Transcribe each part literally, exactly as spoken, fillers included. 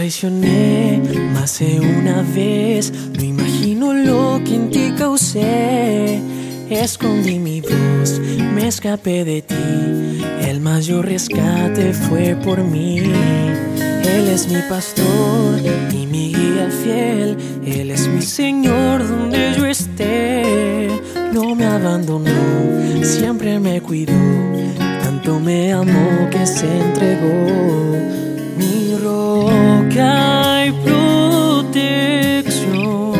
traicioné más de una vez, no imagino lo que en ti causé. Escondí mi voz, me escapé de ti, el mayor rescate fue por mí. Él es mi pastor y mi guía fiel, Él es mi Señor donde yo esté. No me abandonó, siempre me cuidó, tanto me amó que se entregó. Mi roca y protección,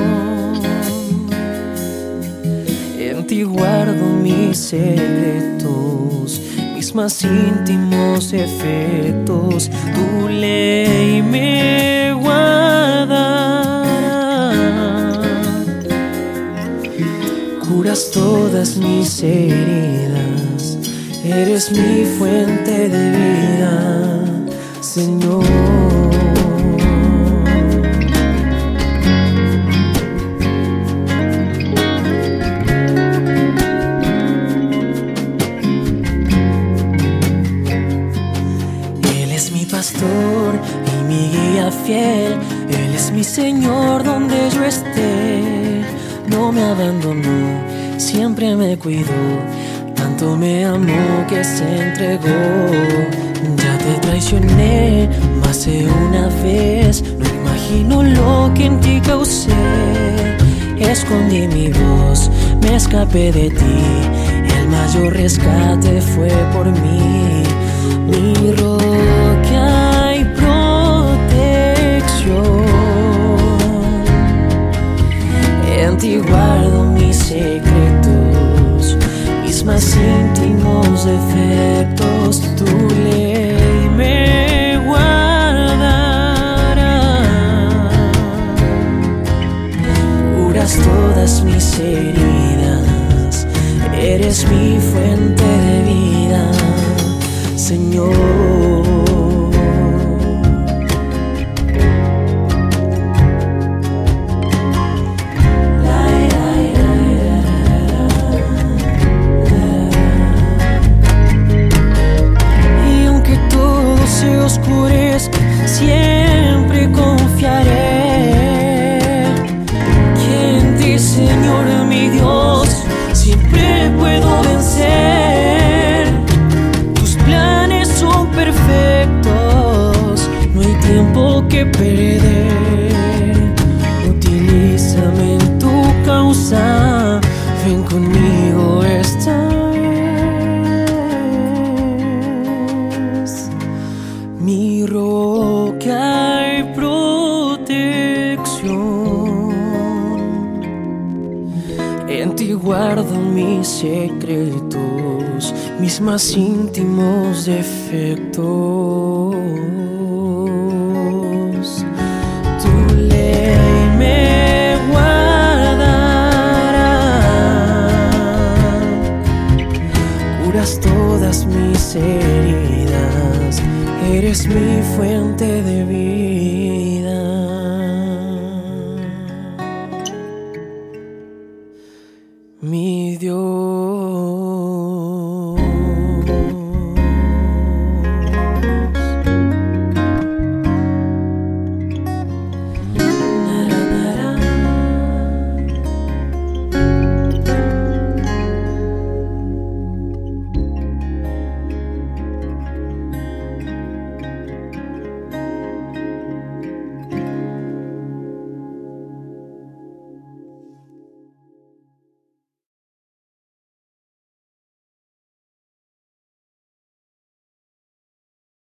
en ti guardo mis secretos, mis más íntimos efectos. Tu ley me guardará, curas todas mis heridas, eres mi fuente de vida, Señor. Él es mi pastor y mi guía fiel, Él es mi Señor donde yo esté. No me abandonó, siempre me cuidó, tanto me amó que se entregó. Ya te traicioné más de una vez, no imagino lo que en ti causé. Escondí mi voz, me escapé de ti, el mayor rescate fue por mí. Mi roca y protección, en ti guardo mis secretos, mis más íntimos defectos. Tu ley me guardará, curas todas mis heridas, eres mi fuente de vida, Señor. Oscurezca, siempre confiaré que en ti, Señor mi Dios, siempre puedo vencer. Tus planes son perfectos, no hay tiempo que perder. Utilízame en tu causa, ven conmigo esta vez. Mi roca y protección, en ti guardo mis secretos, mis más íntimos defectos.